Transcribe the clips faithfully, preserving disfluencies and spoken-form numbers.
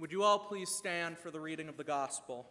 Would you all please stand for the reading of the gospel?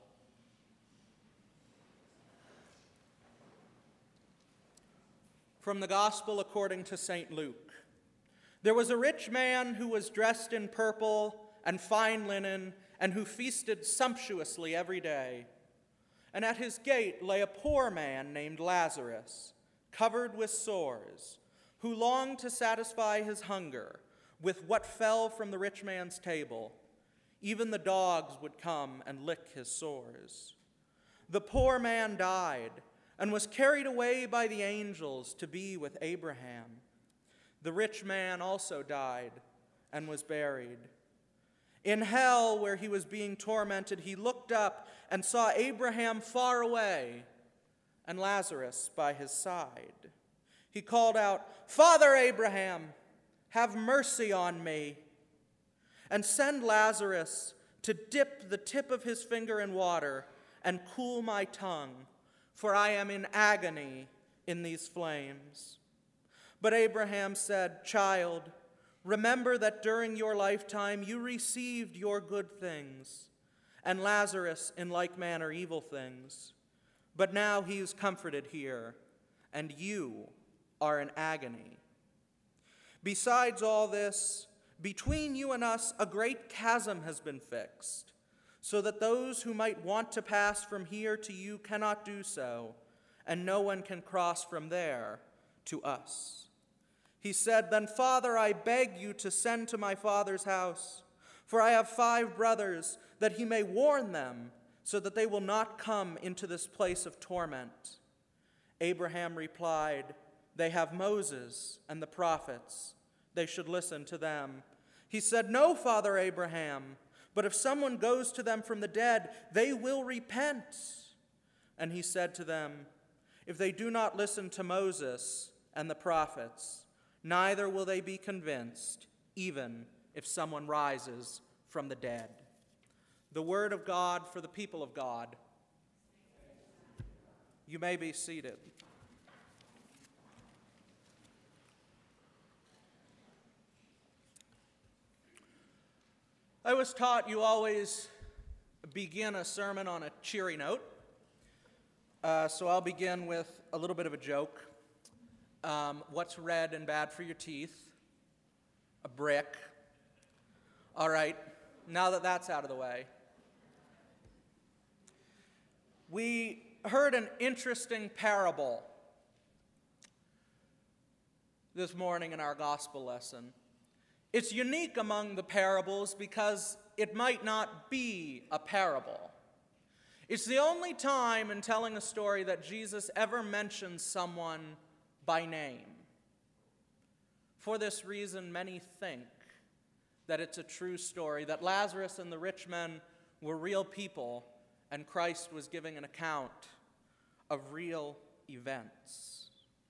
From the gospel according to Saint Luke. There was a rich man who was dressed in purple and fine linen, and who feasted sumptuously every day. And at his gate lay a poor man named Lazarus, covered with sores, who longed to satisfy his hunger with what fell from the rich man's table. Even the dogs would come and lick his sores. The poor man died and was carried away by the angels to be with Abraham. The rich man also died and was buried. In hell, where he was being tormented, he looked up and saw Abraham far away and Lazarus by his side. He called out, "Father Abraham, have mercy on me, and send Lazarus to dip the tip of his finger in water and cool my tongue, for I am in agony in these flames." But Abraham said, "Child, remember that during your lifetime you received your good things, and Lazarus in like manner evil things. But now he is comforted here, and you are in agony. Besides all this, between you and us a great chasm has been fixed, so that those who might want to pass from here to you cannot do so, and no one can cross from there to us." He said, "Then, Father, I beg you to send to my father's house, for I have five brothers, that he may warn them, so that they will not come into this place of torment." Abraham replied, "They have Moses and the prophets. They should listen to them." He said, "No, Father Abraham, but if someone goes to them from the dead, they will repent." And he said to them, "If they do not listen to Moses and the prophets, neither will they be convinced, even if someone rises from the dead." The word of God for the people of God. You may be seated. I was taught you always begin a sermon on a cheery note, uh, so I'll begin with a little bit of a joke. Um, what's red and bad for your teeth? A brick. All right, now that that's out of the way. We heard an interesting parable this morning in our gospel lesson. It's unique among the parables because it might not be a parable. It's the only time in telling a story that Jesus ever mentions someone by name. For this reason, many think that it's a true story, that Lazarus and the rich men were real people, and Christ was giving an account of real events.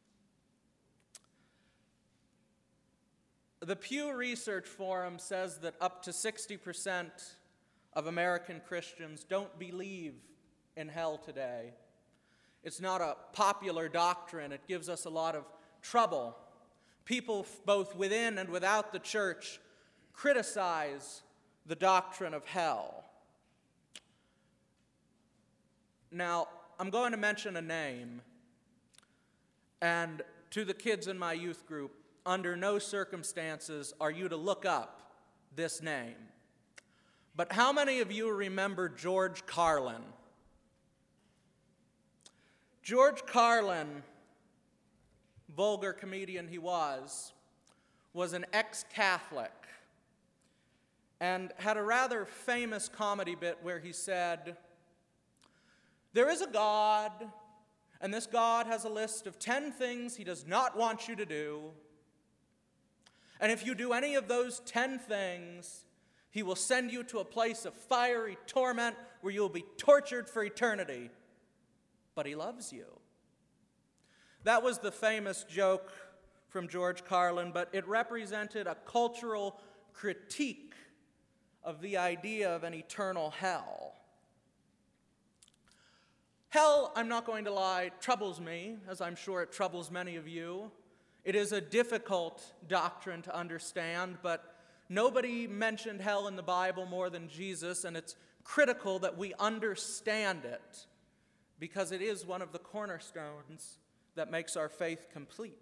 The Pew Research Forum says that up to sixty percent of American Christians don't believe in hell today. It's not a popular doctrine. It gives us a lot of trouble. People both within and without the church criticize the doctrine of hell. Now, I'm going to mention a name, and to the kids in my youth group, under no circumstances are you to look up this name. But how many of you remember George Carlin? George Carlin, vulgar comedian he was, was an ex-Catholic and had a rather famous comedy bit where he said, "There is a God, and this God has a list of ten things he does not want you to do. And if you do any of those ten things, he will send you to a place of fiery torment where you will be tortured for eternity. But he loves you." That was the famous joke from George Carlin, but it represented a cultural critique of the idea of an eternal hell. Hell, I'm not going to lie, troubles me, as I'm sure it troubles many of you. It is a difficult doctrine to understand, but nobody mentioned hell in the Bible more than Jesus, and it's critical that we understand it because it is one of the cornerstones that makes our faith complete.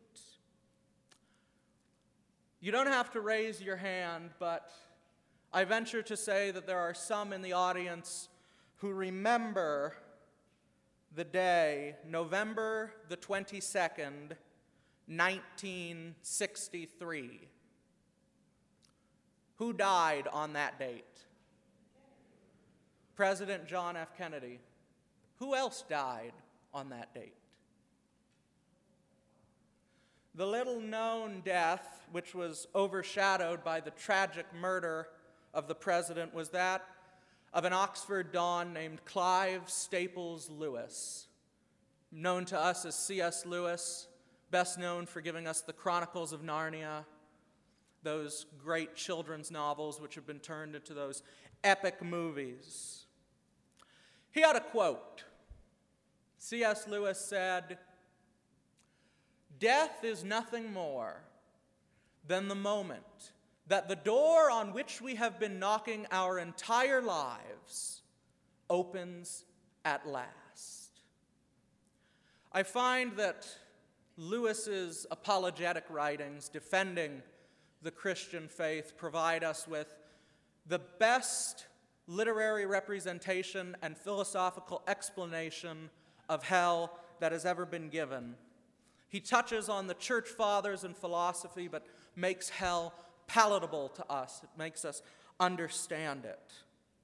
You don't have to raise your hand, but I venture to say that there are some in the audience who remember the day, November the twenty-second, nineteen sixty-three. Who died on that date? President John F. Kennedy. Who else died on that date? The little-known death, which was overshadowed by the tragic murder of the president, was that of an Oxford Don named Clive Staples Lewis, known to us as C S Lewis, best known for giving us the Chronicles of Narnia, those great children's novels which have been turned into those epic movies. He had a quote. C S Lewis said, "Death is nothing more than the moment that the door on which we have been knocking our entire lives opens at last." I find that Lewis's apologetic writings defending the Christian faith provide us with the best literary representation and philosophical explanation of hell that has ever been given. He touches on the church fathers and philosophy, but makes hell palatable to us. It makes us understand it.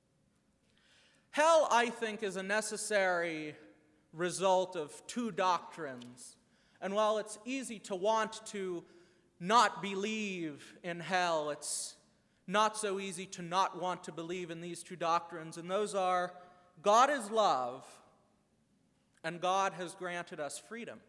Hell, I think, is a necessary result of two doctrines. And while it's easy to want to not believe in hell, it's not so easy to not want to believe in these two doctrines. And those are, God is love, and God has granted us freedom.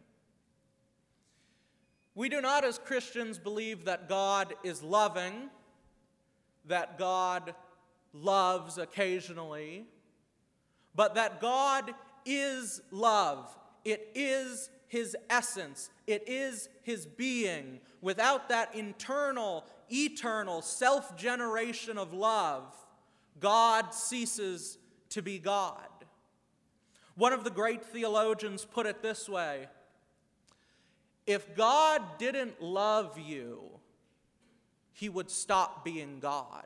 We do not, as Christians, believe that God is loving, that God loves occasionally, but that God is love. It is His essence. It is His being. Without that internal, eternal self-generation of love, God ceases to be God. One of the great theologians put it this way: if God didn't love you, He would stop being God.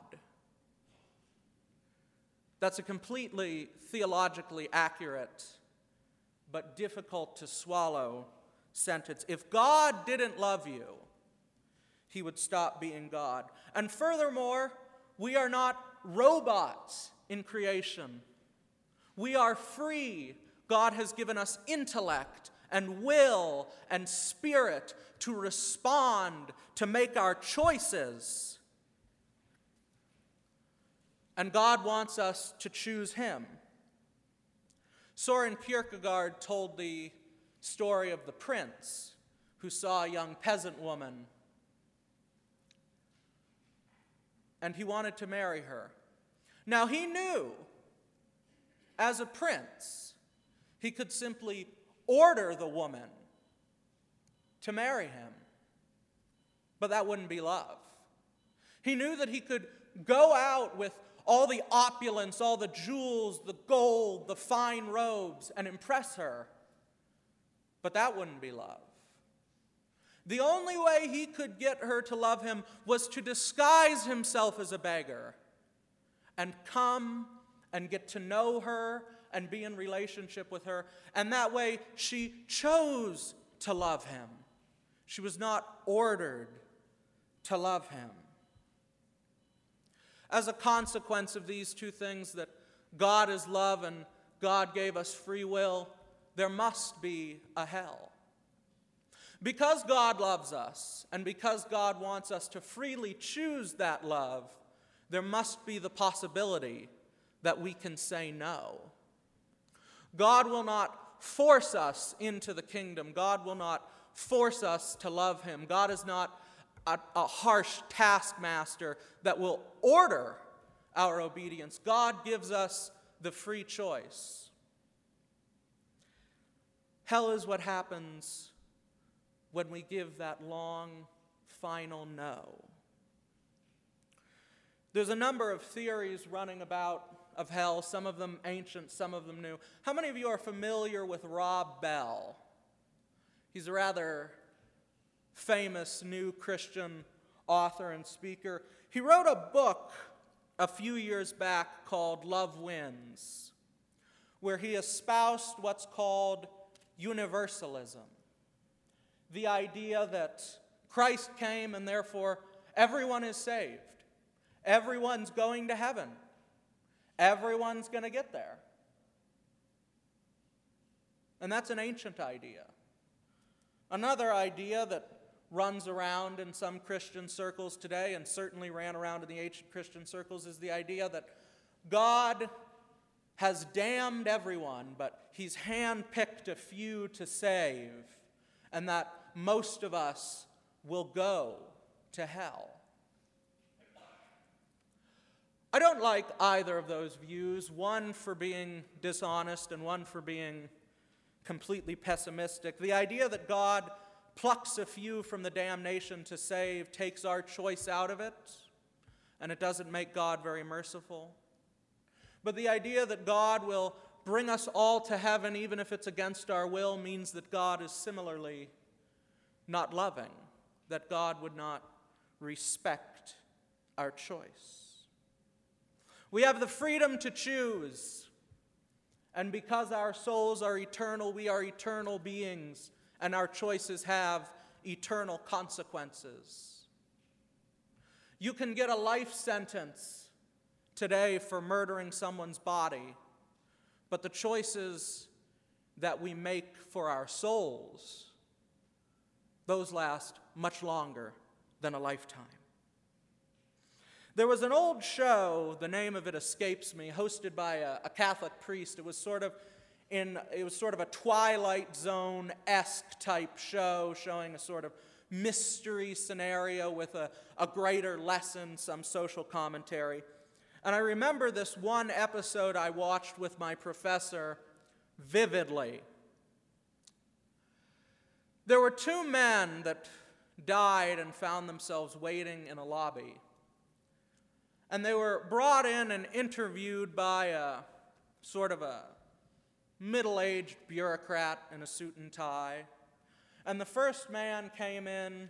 That's a completely theologically accurate but difficult to swallow sentence. If God didn't love you, He would stop being God. And furthermore, we are not robots in creation. We are free. God has given us intellect and will and spirit to respond, to make our choices. And God wants us to choose Him. Soren Kierkegaard told the story of the prince who saw a young peasant woman, and he wanted to marry her. Now, he knew, as a prince, he could simply order the woman to marry him, but that wouldn't be love. He knew that he could go out with all the opulence, all the jewels, the gold, the fine robes, and impress her, but that wouldn't be love. The only way he could get her to love him was to disguise himself as a beggar and come and get to know her and be in relationship with her. And that way she chose to love him. She was not ordered to love him. As a consequence of these two things, that God is love and God gave us free will, there must be a hell. Because God loves us, and because God wants us to freely choose that love, there must be the possibility that we can say no. God will not force us into the kingdom. God will not force us to love Him. God is not a, a harsh taskmaster that will order our obedience. God gives us the free choice. Hell is what happens when we give that long, final no. There's a number of theories running about of hell, some of them ancient, some of them new. How many of you are familiar with Rob Bell? He's a rather famous new Christian author and speaker. He wrote a book a few years back called Love Wins, where he espoused what's called universalism. The idea that Christ came and therefore everyone is saved. Everyone's going to heaven. Everyone's going to get there. And that's an ancient idea. Another idea that runs around in some Christian circles today, and certainly ran around in the ancient Christian circles, is the idea that God has damned everyone, but he's handpicked a few to save, and that most of us will go to hell. I don't like either of those views, one for being dishonest and one for being completely pessimistic. The idea that God plucks a few from the damnation to save takes our choice out of it, and it doesn't make God very merciful. But the idea that God will bring us all to heaven, even if it's against our will, means that God is similarly not loving, that God would not respect our choice. We have the freedom to choose, and because our souls are eternal, we are eternal beings, and our choices have eternal consequences. You can get a life sentence today for murdering someone's body, but the choices that we make for our souls, those last much longer than a lifetime. There was an old show, the name of it escapes me, hosted by a, a Catholic priest. It was sort of in it was sort of a Twilight Zone-esque type show, showing a sort of mystery scenario with a, a greater lesson, some social commentary. And I remember this one episode I watched with my professor vividly. There were two men that died and found themselves waiting in a lobby. And they were brought in and interviewed by a sort of a middle-aged bureaucrat in a suit and tie. And the first man came in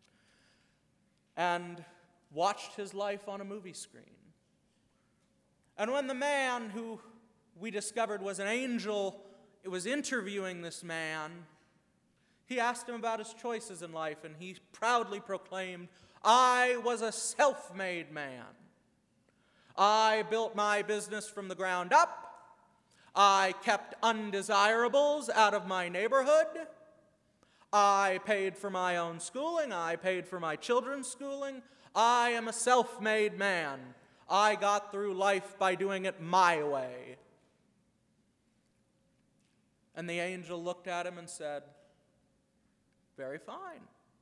and watched his life on a movie screen. And when the man, who we discovered was an angel, was interviewing this man, he asked him about his choices in life, and he proudly proclaimed, "I was a self-made man. I built my business from the ground up. I kept undesirables out of my neighborhood. I paid for my own schooling. I paid for my children's schooling. I am a self-made man. I got through life by doing it my way." And the angel looked at him and said, "Very fine.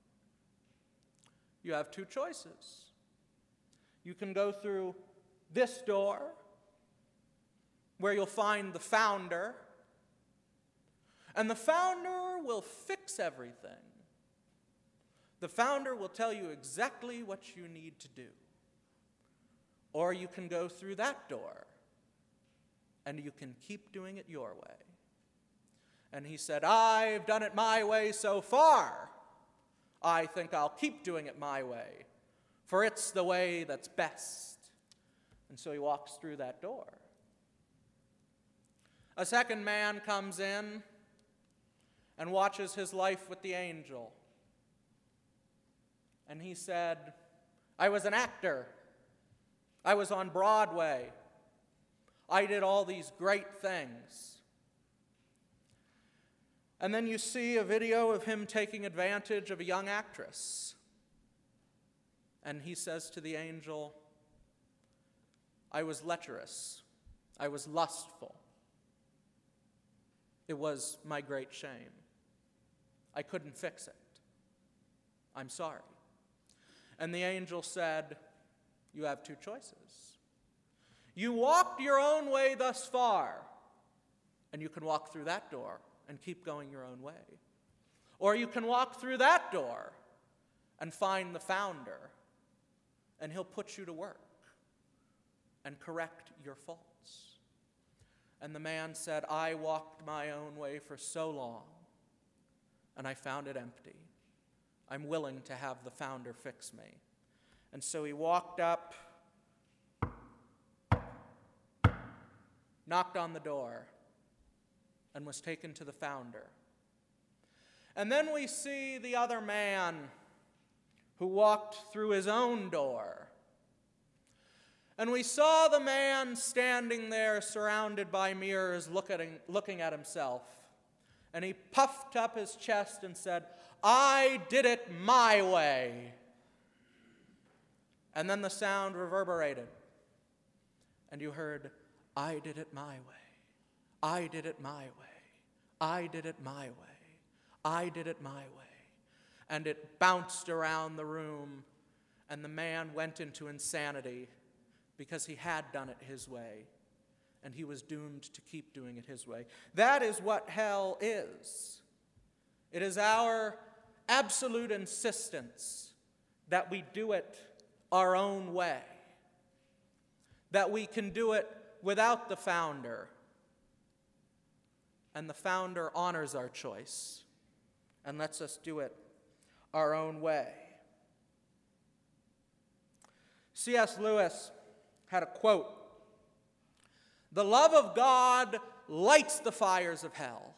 You have two choices. You can go through this door, where you'll find the founder, and the founder will fix everything. The founder will tell you exactly what you need to do. Or you can go through that door, and you can keep doing it your way." And he said, "I've done it my way so far. I think I'll keep doing it my way, for it's the way that's best." And so he walks through that door. A second man comes in and watches his life with the angel. And he said, "I was an actor. I was on Broadway. I did all these great things." And then you see a video of him taking advantage of a young actress. And he says to the angel, "I was lecherous. I was lustful. It was my great shame. I couldn't fix it. I'm sorry." And the angel said, "You have two choices. You walked your own way thus far, and you can walk through that door and keep going your own way. Or you can walk through that door and find the founder, and he'll put you to work. and correct your faults?" And the man said, "I walked my own way for so long, and I found it empty. I'm willing to have the founder fix me." And so he walked up, knocked on the door, and was taken to the founder. And then we see the other man who walked through his own door. And we saw the man standing there surrounded by mirrors looking, looking at himself. And he puffed up his chest and said, "I did it my way." And then the sound reverberated. And you heard, "I did it my way. I did it my way. I did it my way. I did it my way." And it bounced around the room, and the man went into insanity because he had done it his way, and he was doomed to keep doing it his way. That is what hell is. It is our absolute insistence that we do it our own way, that we can do it without the founder, and the founder honors our choice and lets us do it our own way. C S Lewis had a quote: "The love of God lights the fires of hell."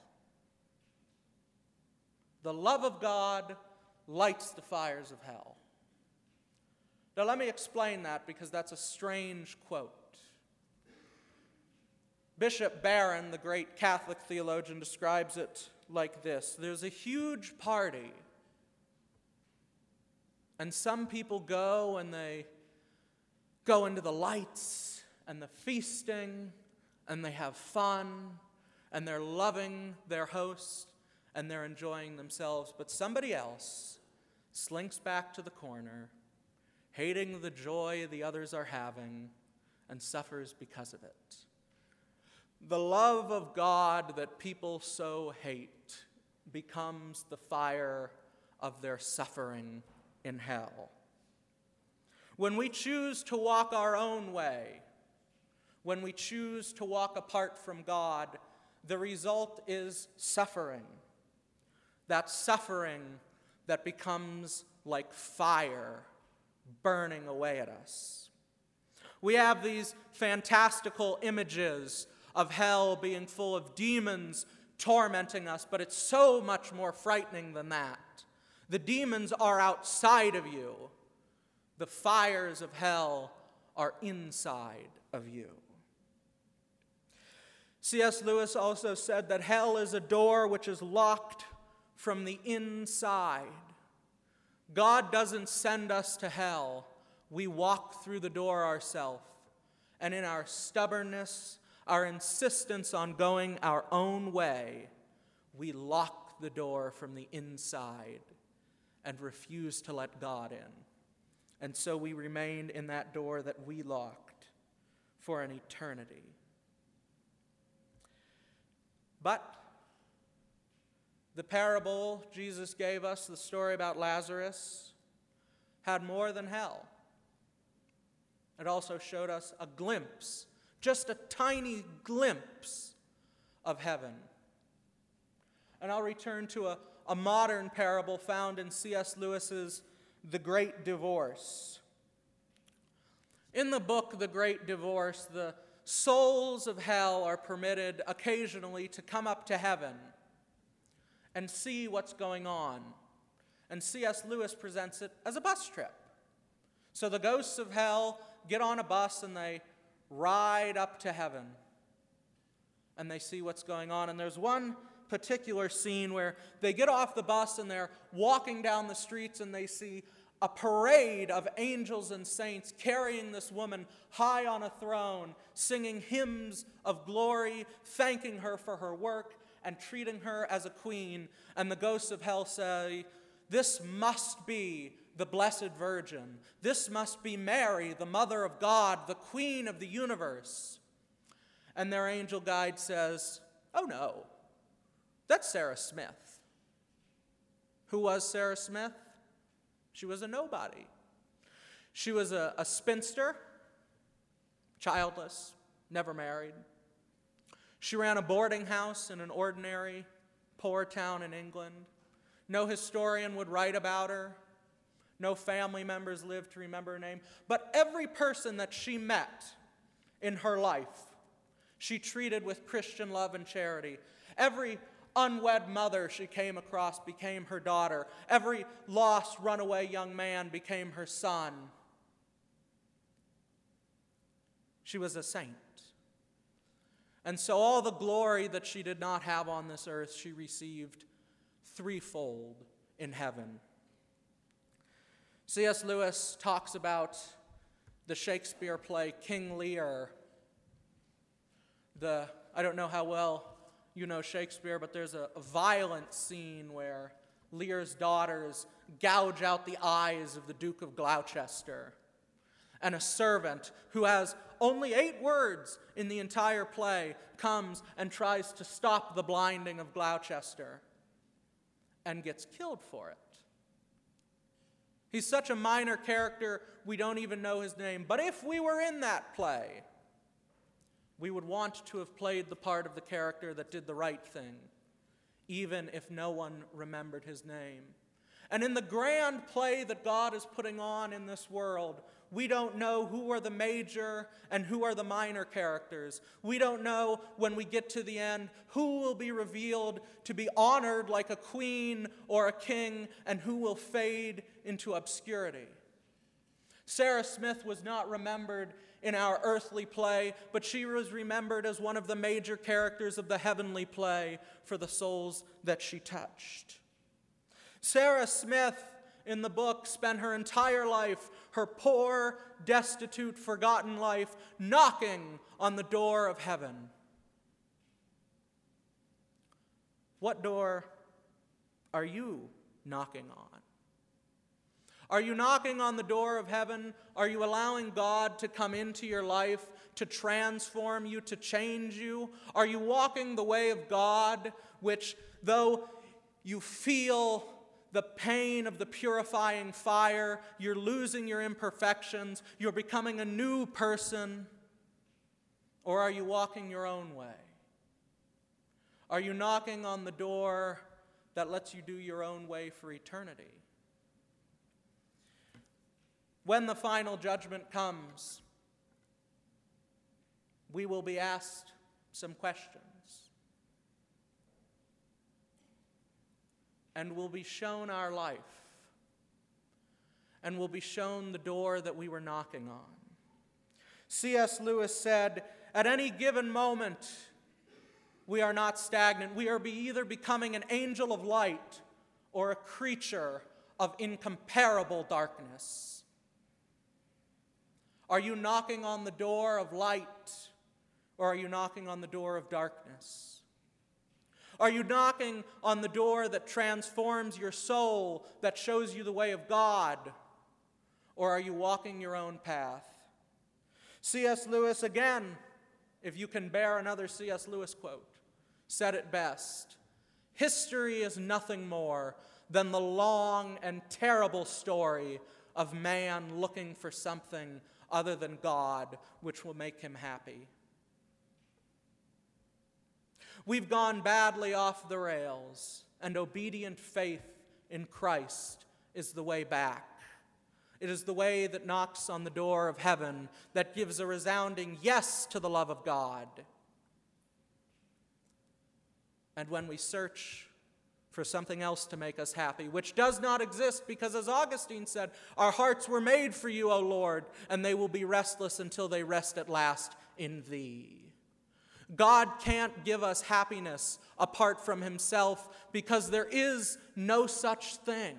The love of God lights the fires of hell. Now let me explain that, because that's a strange quote. Bishop Barron, the great Catholic theologian, describes it like this: there's a huge party, and some people go and they go into the lights and the feasting, and they have fun, and they're loving their host, and they're enjoying themselves. But somebody else slinks back to the corner, hating the joy the others are having, and suffers because of it. The love of God that people so hate becomes the fire of their suffering in hell. When we choose to walk our own way, when we choose to walk apart from God, the result is suffering. That suffering that becomes like fire burning away at us. We have these fantastical images of hell being full of demons tormenting us, but it's so much more frightening than that. The demons are outside of you. The fires of hell are inside of you. C S Lewis also said that hell is a door which is locked from the inside. God doesn't send us to hell. We walk through the door ourselves. And in our stubbornness, our insistence on going our own way, we lock the door from the inside and refuse to let God in. And so we remain in that door that we locked for an eternity. But the parable Jesus gave us, the story about Lazarus, had more than hell. It also showed us a glimpse, just a tiny glimpse of heaven. And I'll return to a, a modern parable found in C S Lewis's The Great Divorce. In the book The Great Divorce, the souls of hell are permitted occasionally to come up to heaven and see what's going on. And C S Lewis presents it as a bus trip. So the ghosts of hell get on a bus and they ride up to heaven. And they see what's going on. And there's one particular scene where they get off the bus and they're walking down the streets and they see a parade of angels and saints carrying this woman high on a throne, singing hymns of glory, thanking her for her work, and treating her as a queen. And the ghosts of hell say, "This must be the Blessed Virgin. This must be Mary, the Mother of God, the Queen of the universe." And their angel guide says, "Oh no, that's Sarah Smith." Who was Sarah Smith? She was a nobody. She was a, a spinster, childless, never married. She ran a boarding house in an ordinary, poor town in England. No historian would write about her. No family members lived to remember her name. But every person that she met in her life, she treated with Christian love and charity. Every unwed mother she came across became her daughter. Every lost, runaway young man became her son. She was a saint. And so all the glory that she did not have on this earth, she received threefold in heaven. C S Lewis talks about the Shakespeare play King Lear. The, I don't know how well you know Shakespeare, but there's a, a violent scene where Lear's daughters gouge out the eyes of the Duke of Gloucester. And a servant who has only eight words in the entire play comes and tries to stop the blinding of Gloucester and gets killed for it. He's such a minor character, we don't even know his name. But if we were in that play, we would want to have played the part of the character that did the right thing, even if no one remembered his name. And in the grand play that God is putting on in this world, we don't know who are the major and who are the minor characters. We don't know when we get to the end who will be revealed to be honored like a queen or a king and who will fade into obscurity. Sarah Smith was not remembered in our earthly play, but she was remembered as one of the major characters of the heavenly play for the souls that she touched. Sarah Smith, in the book, spent her entire life, her poor, destitute, forgotten life, knocking on the door of heaven. What door are you knocking on? Are you knocking on the door of heaven? Are you allowing God to come into your life, to transform you, to change you? Are you walking the way of God, which, though you feel the pain of the purifying fire, you're losing your imperfections, you're becoming a new person? Or are you walking your own way? Are you knocking on the door that lets you do your own way for eternity? When the final judgment comes, we will be asked some questions. And we'll be shown our life. And we'll be shown the door that we were knocking on. C S Lewis said, at any given moment, we are not stagnant. We are be either becoming an angel of light or a creature of incomparable darkness. Are you knocking on the door of light, or are you knocking on the door of darkness? Are you knocking on the door that transforms your soul, that shows you the way of God, or are you walking your own path? C S Lewis, again, if you can bear another C S Lewis quote, said it best: history is nothing more than the long and terrible story of man looking for something other than God, which will make him happy. We've gone badly off the rails, and obedient faith in Christ is the way back. It is the way that knocks on the door of heaven, that gives a resounding yes to the love of God. And when we search for something else to make us happy, which does not exist, because as Augustine said, our hearts were made for you, O Lord, and they will be restless until they rest at last in thee. God can't give us happiness apart from himself, because there is no such thing.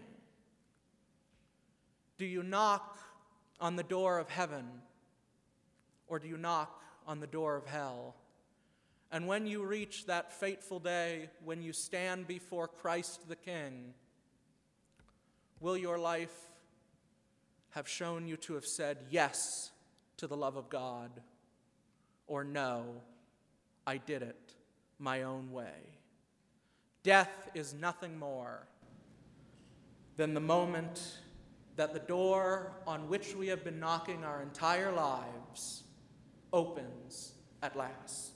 Do you knock on the door of heaven, or do you knock on the door of hell? And when you reach that fateful day, when you stand before Christ the King, will your life have shown you to have said yes to the love of God, or no, I did it my own way? Death is nothing more than the moment that the door on which we have been knocking our entire lives opens at last.